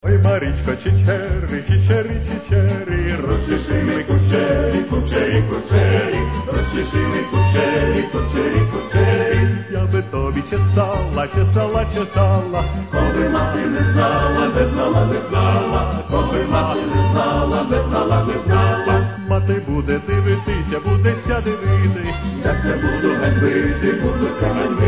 Ой, Марічко, чичері, чичері, чичері, розчеши ми кучері, кучері, кучері, розчеши ми кучері, кучері, кучері. Я би тобі чесала, чесала, чесала, коли мати не знала, не знала, не знала, коли мати не знала, не знала, не знала. Мати буде дивитися, буде ся дивити, я ся буду ганьбити, буду ся ганьбити.